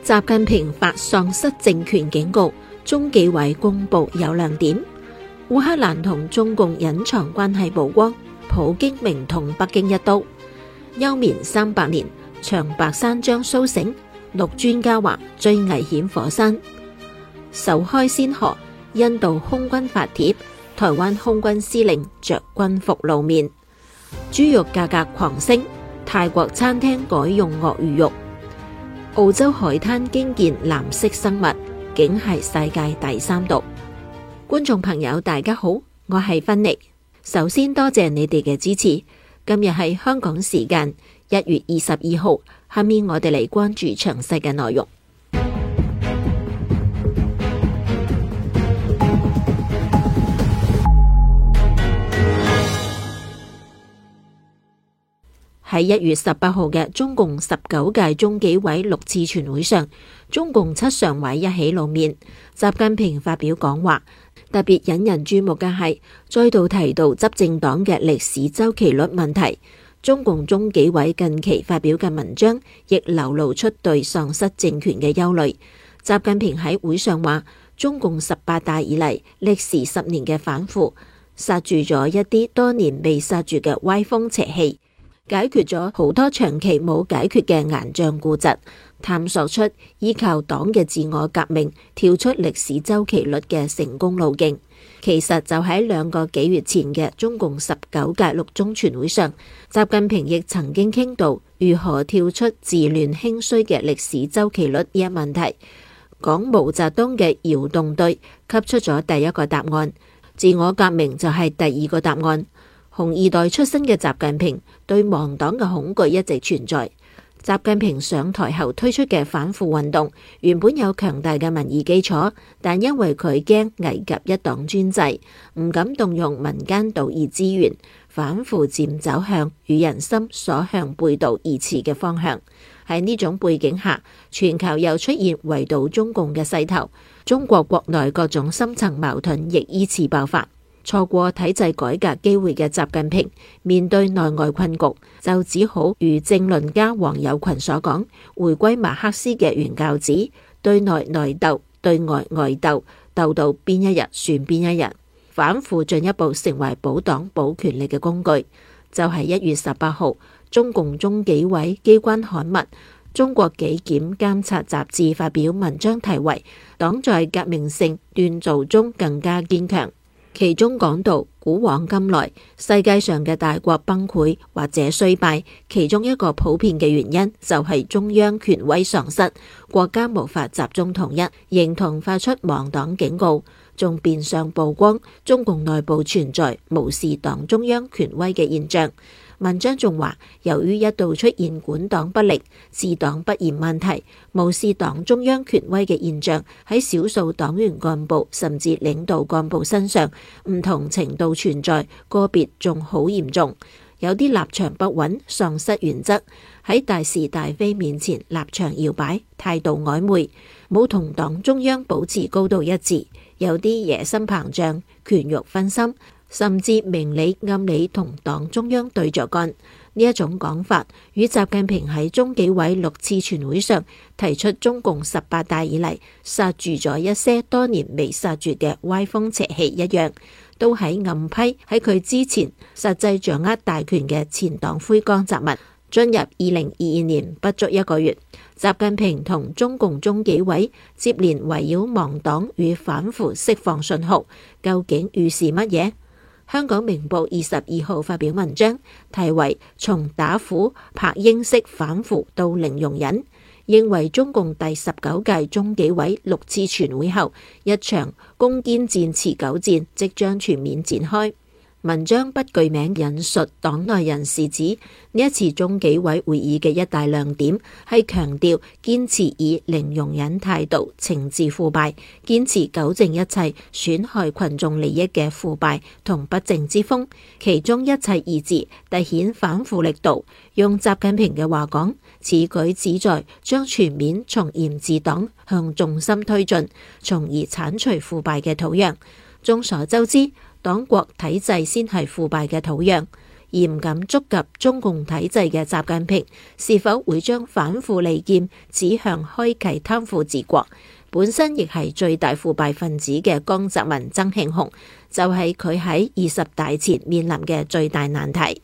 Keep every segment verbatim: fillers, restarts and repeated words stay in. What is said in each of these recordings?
習近平發喪失政權警告，中紀委公布有亮點。烏克蘭同中共隱藏關係曝光，普京明同北京一刀。休眠三百年，長白山將蘇醒。陸專家話最危險火山。首開先河，印度空軍發帖，台灣空軍司令着軍服露面。豬肉價格狂升，泰國餐廳改用鱷魚肉。澳洲海灘驚見藍色生物，竟係世界第三毒。觀眾朋友大家好，我係芬妮。首先多謝你哋嘅支持。今日係香港時間一月二十二號，下面我哋嚟關注詳細嘅內容。喺一月十八號嘅中共十九屆中紀委六次全會上，中共七常委一起露面，習近平發表講話。特別引人注目嘅係再度提到執政黨嘅歷史周期率問題。中共中紀委近期發表嘅文章亦流露出對喪失政權嘅憂慮。習近平喺會上話，中共十八大以嚟歷時十年嘅反腐，剎住咗一啲多年未剎住嘅歪風邪氣，解決咗好多長期冇解決嘅硬仗固執，探索出依靠黨嘅自我革命跳出歷史周期率嘅成功路徑。其實就喺兩個幾月前嘅中共十九屆六中全會上，習近平亦曾經傾到如何跳出治亂興衰嘅歷史周期率呢一問題。講毛澤東嘅窯洞對給出咗第一個答案，自我革命就係第二個答案。紅二代出身嘅習近平對亡黨嘅恐懼一直存在。習近平上台後推出嘅反腐運動原本有強大嘅民意基礎，但因為佢驚危及一黨專制，唔敢動用民間道義資源，反腐漸走向與人心所向背道而馳嘅方向。喺呢種背景下，全球又出現圍堵中共嘅勢頭，中國國內各種深層矛盾亦依次爆發。錯過體制改革機會嘅習近平，面對內外困局，就只好如政論家王友群所講，回歸馬克思嘅原教旨，對內內鬥，對外外鬥，鬥到邊一日算邊一日。反腐進一步成為保黨保權力嘅工具。就係一月十八號，中共中紀委機關刊物《中國紀檢監察雜誌》發表文章，題為《黨在革命性鍛造中更加堅強》。其中講到，古往今來，世界上嘅大國崩潰或者衰敗，其中一個普遍嘅原因就係中央權威喪失，國家無法集中統一，認同發出亡黨警告，仲變相曝光中共內部存在無視黨中央權威嘅現象。文章仲話，由於一度出現管黨不力、治黨不嚴問題，無視黨中央權威嘅現象喺少數黨員幹部甚至領導幹部身上唔同程度存在，個別仲好嚴重。有啲立場不穩、喪失原則，喺大是大非面前立場搖擺、態度曖昧，冇同黨中央保持高度一致。有啲野心膨脹、權慾分心，甚至明里暗里同黨中央對着幹。呢一種講法與習近平喺中紀委六次全會上提出中共十八大以嚟剎住咗一些多年未剎住嘅歪風邪氣一樣，都喺暗批喺佢之前實際掌握大權嘅前黨魁江澤民。進入二零二二年不足一個月，習近平同中共中紀委接連圍繞亡黨與反腐釋放信號，究竟預示乜嘢？香港明報二十二號發表文章，題為《從打虎拍鷹式反腐到零容忍》，認為中共第十九屆中紀委六次全會後，一場攻堅戰持久戰即將全面展開。文章不具名引述黨內人士指，呢一次中紀委會議嘅一大亮點係強調堅持以零容忍態度懲治腐敗，堅持糾正一切損害群眾利益嘅腐敗同不正之風。其中一切二字凸顯反腐力度。用習近平嘅話講，此舉旨在將全面從嚴治黨向重心推進，從而剷除腐敗嘅土壤。眾所周知，黨國體制先係腐敗嘅土壤。 嚴禁觸及中共體制嘅習近平，是否會將反腐利劍指向開啟貪腐治國，本身亦係最大腐敗分子嘅江澤民、曾慶紅，就係佢喺二十大前面臨嘅最大難題。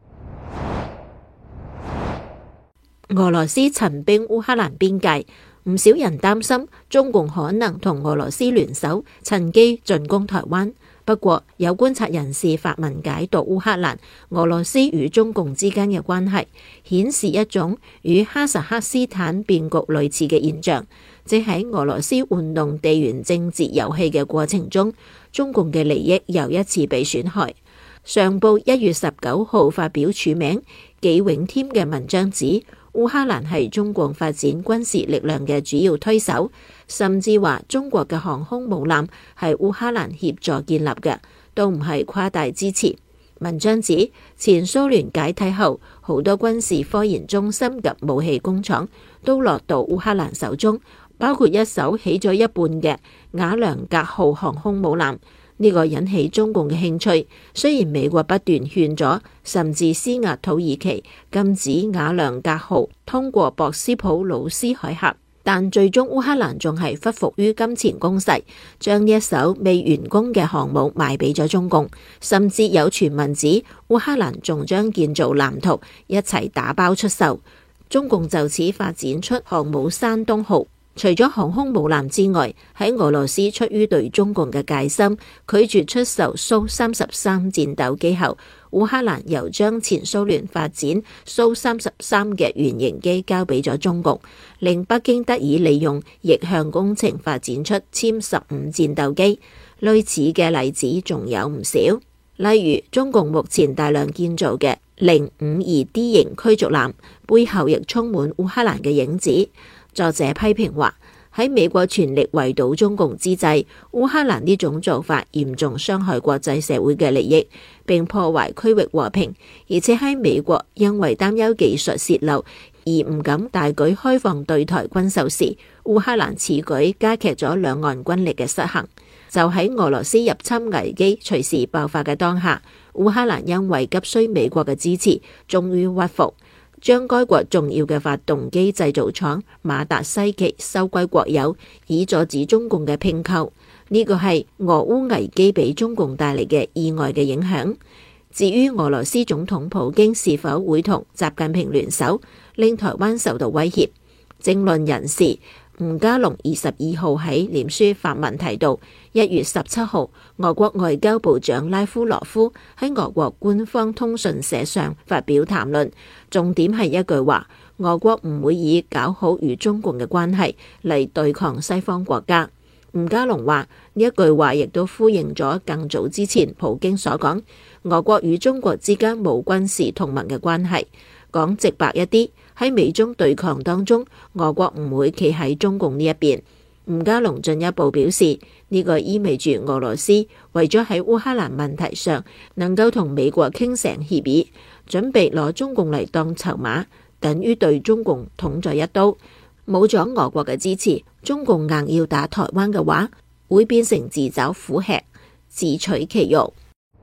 俄羅斯陳兵烏克蘭邊界，唔少人擔心中共可能同俄羅斯聯手，趁機進攻台灣。不過，有觀察人士發文解讀烏克蘭、俄羅斯與中共之間嘅關係，顯示一種與哈薩克斯坦變局類似嘅現象，即喺俄羅斯玩弄地緣政治遊戲嘅過程中，中共嘅利益又一次被損害。上報一月十九號發表署名紀永添嘅文章指，烏克蘭係中共發展軍事力量嘅主要推手，甚至話中國嘅航空母艦係烏克蘭協助建立嘅，都唔係誇大之詞。文章指，前蘇聯解體後，好多軍事科研中心及武器工廠都落到烏克蘭手中，包括一艘起咗一半嘅瓦良格號航空母艦。呢個引起中共嘅興趣，雖然美國不斷勸咗，甚至施壓土耳其禁止瓦良格號通過博斯普魯斯海峽，但最終烏克蘭仲係屈服於金錢攻勢，將呢一艘未完工嘅航母賣俾咗中共，甚至有傳聞指烏克蘭仲將建造藍圖一齊打包出售。中共就此發展出航母山東號。除咗航空母艦之外，喺俄羅斯出於對中共嘅戒心，拒絕出售蘇三十三戰鬥機後，烏克蘭又將前蘇聯發展蘇三十三嘅原型機交俾咗中共，令北京得以利用逆向工程發展出殲十五戰鬥機。類似嘅例子仲有唔少，例如中共目前大量建造嘅零五二 D 型驅逐艦，背後亦充滿烏克蘭嘅影子。作者批評話，喺美國全力圍堵中共之際，烏克蘭呢種做法嚴重傷害國際社會嘅利益，並破壞區域和平。而且喺美國因為擔憂技術洩漏而唔敢大舉開放對台軍售時，烏克蘭此舉加劇咗兩岸軍力嘅失衡。就喺俄羅斯入侵危機隨時爆發嘅當下，烏克蘭因為急需美國嘅支持，終於屈服，將該國重要嘅發動機製造廠馬達西奇收歸國有，以阻止中共嘅併購。呢個係俄烏危機俾中共帶嚟嘅意外嘅影響。至於俄羅斯總統普京是否會同習近平聯手，令台灣受到威脅，政論人士吳家龍二十二號喺臉書發文提到，一月十七號，俄國外交部長拉夫羅夫喺俄國官方通訊社上發表談論，重點係一句話：俄國唔會以搞好與中共嘅關係嚟對抗西方國家。吳家龍話呢一句話亦都呼應咗更早之前普京所講，俄國與中國之間冇軍事同盟嘅關係。講直白一啲，喺美中對抗當中，俄國唔會企喺中共呢一邊。吳家龍進一步表示，呢個意味住俄羅斯為咗喺烏克蘭問題上能夠同美國傾成協議，準備攞中共嚟當籌碼，等於對中共捅咗一刀。冇咗俄國嘅支持，中共硬要打台灣嘅話，會變成自找苦吃，自取其辱。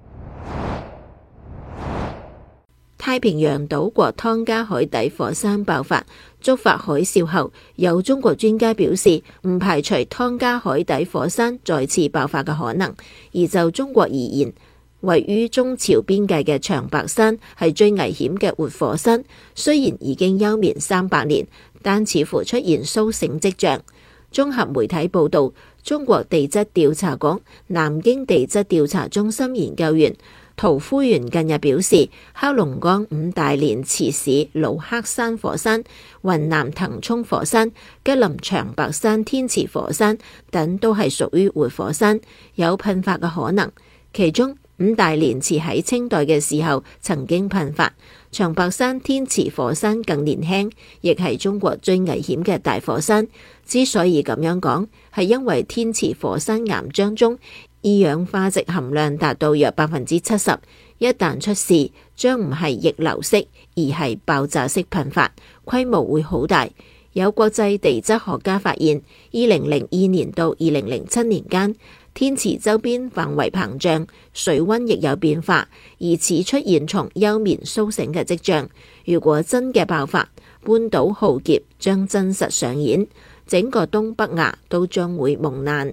太平洋島國湯加海底火山爆發，觸發海嘯後，有中國專家表示唔排除湯加海底火山再次爆發嘅可能。而就中國而言，位於中朝邊界嘅長白山係最危險嘅活火山，雖然已經休眠三百年，但似乎出現蘇醒跡象。綜合媒體報道，中國地質調查局南京地質調查中心研究員陶夫元近日表示，黑龍江五大連池市魯克山火山、雲南騰衝火山、吉林長白山天池火山等都係屬於活火山，有噴發嘅可能。其中五大連池喺清代嘅時候曾經噴發，長白山天池火山更年輕，亦係中國最危險嘅大火山。之所以咁樣講，係因為天池火山岩漿中二氧化矽含量達到約百分之七十，一旦出事，將唔係逆流式，而係爆炸式噴發，規模會好大。有國際地質學家發現，二零零二年到二零零七年間， 天池周邊範圍膨脹，水溫亦有變化，疑似出現從休眠蘇醒嘅跡象。如果真嘅爆發，半島浩劫將真實上演，整個東北亞都將會蒙難。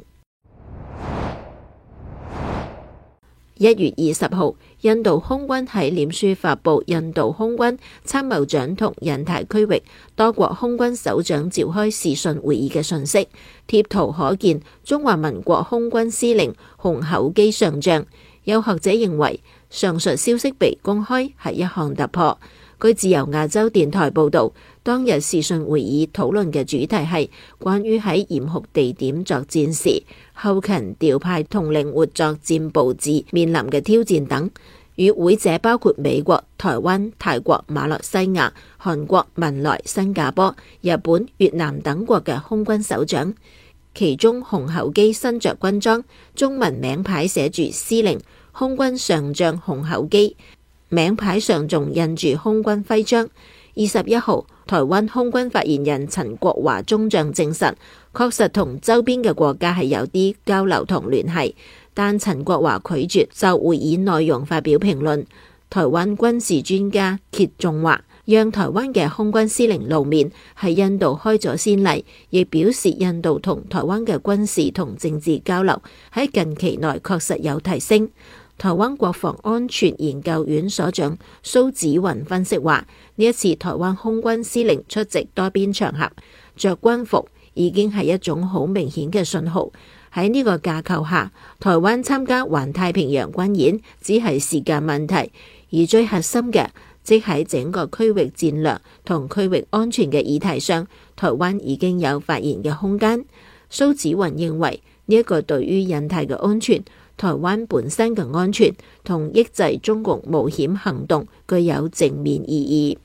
一月二十號，印度空軍喺臉書發布印度空軍參謀長同印太區域多國空軍首長召開視訊會議嘅訊息。貼圖可見中華民國空軍司令洪厚基上將。有學者認為，上述消息被公開係一項突破。據自由亞洲電台報導，當日視訊會議討論嘅主題係關於喺嚴酷地點作戰時，後勤調派同靈活作戰佈置面臨嘅挑戰等。與會者包括美國、台灣、泰國、馬來西亞、韓國、文萊、新加坡、日本、越南等國嘅空軍首長。其中洪厚基身着軍裝，中文名牌寫住司令空軍上將洪厚基，名牌上仲印住空軍徽章。二十一號，台灣空軍發言人陳國華中將證實，確實同周邊嘅國家係有啲交流同聯繫，但陳國華拒絕就會議內容發表評論。台灣軍事專家揭仲話，讓台灣嘅空軍司令露面係印度開咗先例，亦表示印度同台灣嘅軍事同政治交流喺近期內確實有提升。台灣國防安全研究院所長蘇紫雲分析話，呢一次台灣空軍司令出席多邊場合，着軍服已經係一種好明顯嘅信號。喺呢個架構下，台灣參加環太平洋軍演只係時間問題，而最核心嘅，即喺整個區域戰略同區域安全嘅議題上，台灣已經有發言嘅空間。蘇紫雲認為，呢一個對於印太嘅安全、台灣本身嘅安全同抑制中共冒險行動具有正面意義。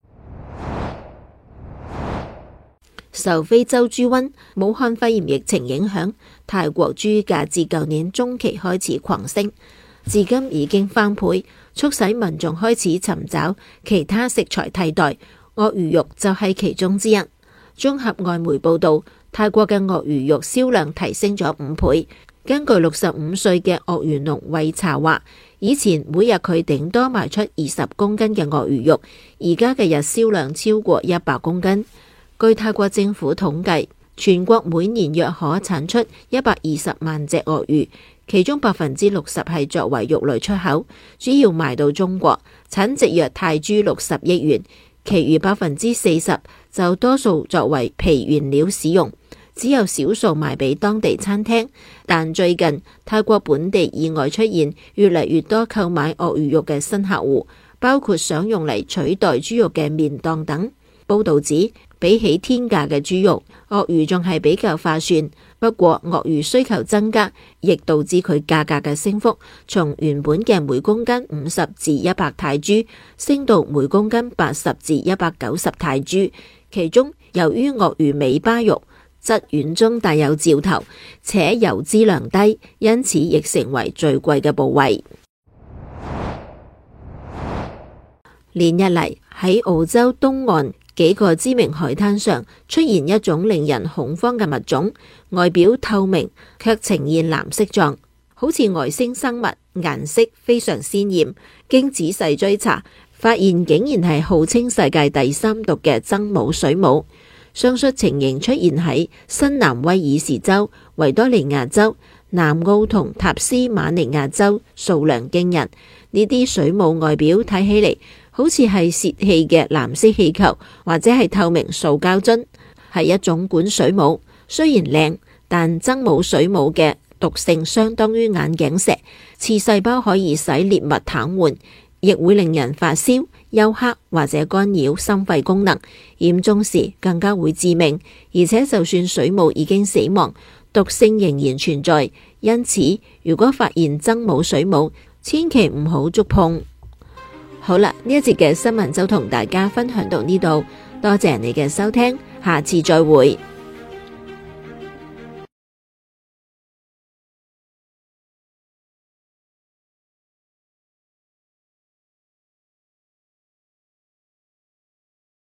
受非洲豬瘟、武漢肺炎疫情影響，泰國豬價自舊年中期開始狂升，至今已經翻倍，促使民眾開始尋找其他食材替代，鱷魚肉就係其中之一。綜合外媒報道，泰國嘅鱷魚肉銷量提升咗五倍。根據六十五歲嘅鱷魚農惠查話，以前每日佢頂多賣出二十公斤嘅鱷魚肉，而家嘅日銷量超過一百公斤。據泰國政府統計，全國每年約可產出一百二十萬隻鱷魚，其中百分之六十係作為肉類出口，主要賣到中國，產值約泰銖六十億元，其餘百分之四十就多數作為皮原料使用。只有少數賣俾當地餐廳，但最近泰國本地意外出現越嚟越多購買鱷魚肉嘅新客戶，包括想用嚟取代豬肉嘅麵檔等。報道指，比起天價嘅豬肉，鱷魚仲係比較划算。不過鱷魚需求增加，亦導致佢價格嘅升幅，從原本嘅每公斤五十至一百泰銖，升到每公斤八十至一百九十泰銖。其中，由於鱷魚尾巴肉質軟中帶有嚼頭，且油脂量低，因此亦成為最貴嘅部位。連日嚟喺澳洲東岸幾個知名海灘上出現一種令人恐慌嘅物種，外表透明卻呈現藍色狀，好似外星生物，顏色非常鮮豔。經仔細追查，發現竟然係號稱世界第三毒嘅僧帽水母。上述情形出現喺新南威爾士州、維多利亞州、南澳同塔斯馬尼亞州，數量驚人。呢啲水母外表睇起嚟好似係洩氣嘅藍色氣球，或者係透明塑膠樽，係一種管水母。雖然靚，但僧帽水母嘅毒性相當於眼鏡蛇，刺細胞可以使獵物癱瘓，亦會令人發燒、休克或者干擾心肺功能，嚴重時更加會致命。而且就算水母已經死亡，毒性仍然存在。因此，如果發現僧帽水母，千祈唔好觸碰。好啦，呢一節嘅新聞就同大家分享到呢度，多謝你嘅收聽，下次再會。